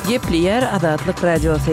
Gepli Adatlyk Radiosu.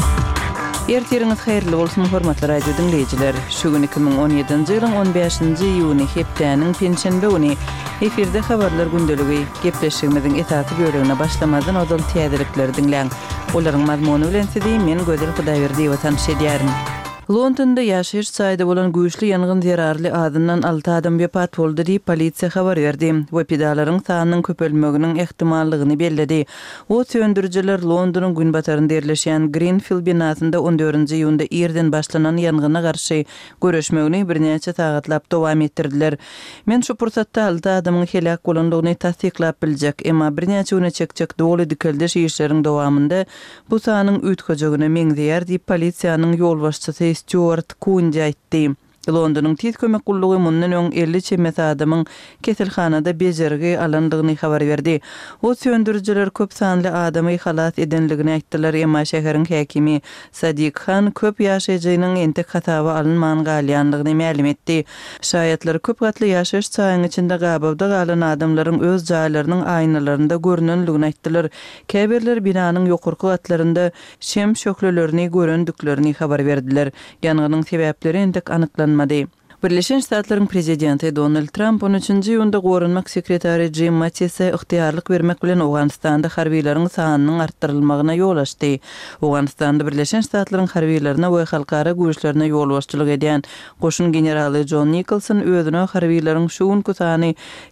Ertiriniz hayırlı bolsun hormatly radio dinleyijiler. Şu gün 2017-nji ýylyň 15-nji iýuny hepdeniň penşenbe güni efirde habarlar gündeligi gepleşigimiziň esasy bölümine başlamadan odal täzelikleri dinleň. Olaryň mazmuny bilen sizi men Gözel Hudaýberdi we tanış edýärim. Londonda ýaşaýyş çaýda bolan güýçli ýangyn zerarly adından 6 adam wepat boldy diýip polisiýa habar berdi. Wepidalaryň sanynyň köpelmeginiň ehtimallygyny belledi. O söndürüjiler Londonyň günbatarynda ýerleşýän Greenfield binasynda 14-nji ýylda ýerden başlanan ýangyna garşy görüşmegini birnäçe sagatlap dowam etdirdiler. Men şu pursatda 6 adamyň helak bolandygyny tasdiklap biljek, emma birnäçe güne çekçek dogly dikeldeş işleriň dowamında bu sanyň üýtgejeğine meňzeýär diýip polisiýanyň ýol başçysy Stuart Kunja aýtdy. Londonyň tiz kömek gullugy mundan öň 50 çemet adamyň keselhanada bejergi alandygyny habar berdi. O söndürüjiler köp sanly adamy halat edenligini aýtdylar, emma şäheriň häkimi Sadiq Khan köp ýaşaýjynyň entek hataby alınman galýanlygyny ma'lum etdi. Şaýatlar köp gatly ýaşaýyş çaýynyň içinde gabawda galan adamlaryň öz jaýlarynyň aýnalarynda görünenligini aýtdylar. Käbirler binanyň ýokurky gatlarynda şem şöklelerini görendiklerini habar berdiler. Ýanganyň sebäpleri entek anyklanmady. Birleşen Ştatlaryň prezidenti Donald Trump 13-nji ýylda gorunmak sekretary Jim Mattis'e ygtyýarlyk bermek bilen Awganistanda harbiýlaryň sanynyň artdyrylmagyna ýol açdy. Awganistanda Birleşen Ştatlaryň harbiýlaryna we halkara güýçlerine ýol başçylyk edýän goşun generaly John Nicholson özüne harbiýlaryň şu günkü sany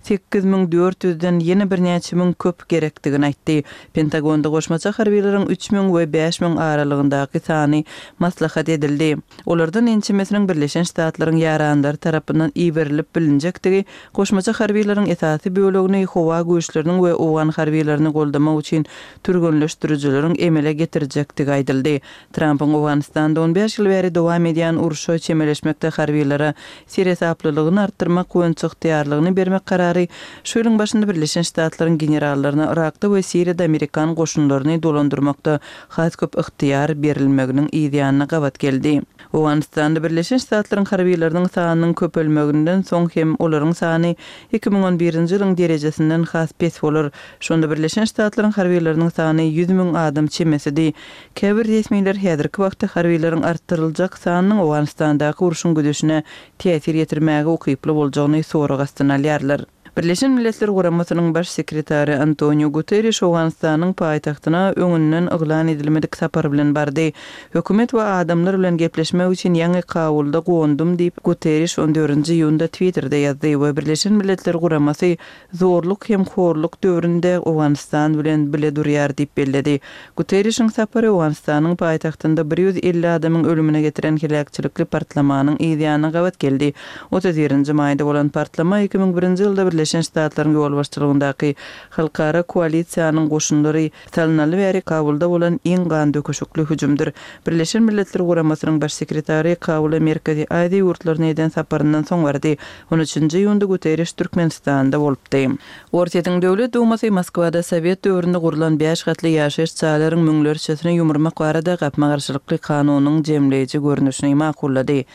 8400-den ýene birnäçe müň köp gerekdigini aýtdy. Pentagonda goşmaça harbiýlaryň 3000 we 5000 aralygyndaky sany maslahat edildi. Olardan ençemesiniň Birleşen Ştatlaryň ýara tarapyndan iberilip bilinjektigi, goşmaça harbiýlaryň esasy bölegini howa güýçleriniň we Owgan harbiýlaryny goldamak üçin türgünleşdirjileriň emele getirjektigi aýdyldy. Trumpyň Awganistanda 15 ýyl bäri dowam edýän uruşa çemeleşmekde harbiýlara serhesaplylygyny artdyrmak goýunçy ygtyýarlygyny bermek karary şu ýylyň başynda Birleşen Ştatlaryň generallaryna Irakda we Siriýada Amerikan goşunlaryny dolandyrmakda has köp ygtyýar berilmeginiň ýa-da gabat geldi. Awganistanda Birleşen Ştatlaryň harbiýlarynyň sanynyň köpelmeginden soň hem olaryň sany 2011-nji ýylyň derejesinden has pes bolar. Şonda Birleşen Ştatlaryň harbiýlarynyň sany 100.000 adam çemesidi. Käbir resmiler häzirki wagtda harbiýlaryň artdyryljak sanynyň Awganistandaky uruşyň güdüşine täsir ýetirmäge ukyply boljagyny soragastan alýarlar. Birleşen Milletler Guramasynyň baş sekretary Antonio Guterres Awganistanyň paýtagtyna öňünden yglan edilmedik sapar bilen bardy. Hökümet we adamlar bilen gepleşmek üçin ýangy kabulda gowundum diýip Guterres 14-nji ýylda Twitter'da ýazdy we Birleşen Milletler Guramasy zorluk hem horluk döwründe Awganistan bilen bile durýar diýip belledi. Guterresiň sapary Awganistanyň paýtagtynda 150 adamyň ölümine getiren helakçylykly partlamanyň ýa-da gabat geldi. 31-nji maýda bolan partlama 2001-nji ýylda Birleşen Ştatlaryň ýol başçylygyndaky halkara koalisiýanyň goşunlary salnaly bäri Kabulda bolan iň gan döküşükli hüjümdir. Birleşen Milletler Guramasynyň baş sekretary Kabul'a Merkezi Aziýa ýurtlaryna eden saparyndan soň bardy. 13-nji ýylda Guterres Türkmenistanda bolupdy. Ortaýyň döwlet dumasy Moskwada Sowet döwründe gurulan 5 gatly ýaşaýyş çaýlaryň müňlerçesine ýumurmak barada gapma garşylyklly kanunyň jemleýiji görnüşini makullady.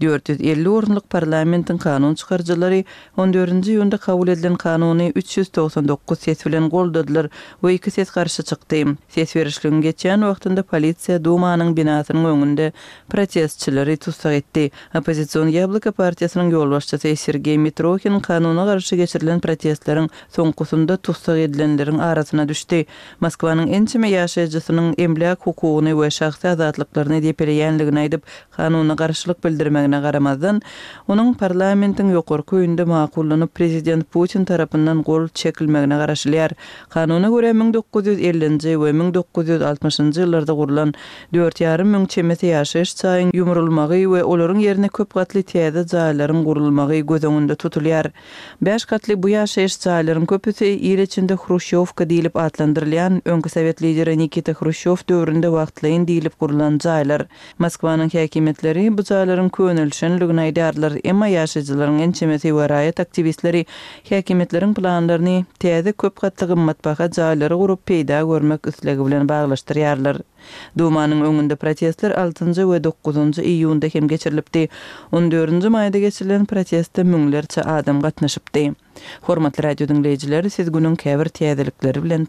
450 orunlyk parlamentiň kanun çykarjylary 14-nji ýylda kabul edilen kanuny 399 ses bilen goldadylar we 2 ses garşy çykdy. Ses berişligiň geçýän wagtynda polisiýa dumanyň binasynyň öňünde protestçileri tutsak etdi. Opozisiýon Ýablika partiýasynyň ýol başçysy Sergey Mitrokhin kanuna garşy geçirilen protestleriň soňgusynda tutsak edilenleriň arasyna düşdi. Moskwanyň ençeme ýaşaýjysynyň emlak hukugyny we şahsy azatlyklaryny depeleýänligini aýdyp kanuna garşylyk bildirmegine garamazdan onuň parlamentiň ýokurky öýünde makullanyp Prezident Putin tarapyndan gol çekilmegine garaşylýar. Kanuna görä 1950-nji we 1960-njy ýyllarda gurulan 4,5 müň çemeti ýaşaýyş çaýyň ýumurulmagy we olaryň ýerine köp gatly täze jaýlaryň gurulmagy göz öňünde tutulýar. 5 gatly bu ýaşaýyş jaýlaryň köpüsi ýer içinde Hruşşowka diýilip adlandyrylýan öňkü Sowet lideri Nikita Hruşşow döwründe wagtlaýyn diýilip gurulan jaýlar. Moskwanyň häkimetleri bu jaýlaryň könülşenligini aýdarlar, emma ýaşaýjylaryň ençemesi we raýat aktivistleri häkimetleriň planlaryny täze köp gatly gymmatbaha jaýlary gurup peýda görmek üslegi bilen baglaşdyrýarlar. Dumanyň öňünde protestler 6-njy we 9-njy iýunda hem geçirilipdi. 14-nji maýda geçirilen protestde müňlerçe adam gatnaşypdy. Hormatly radio dinleyijiler, siz günüň käbir täzelikleri bilen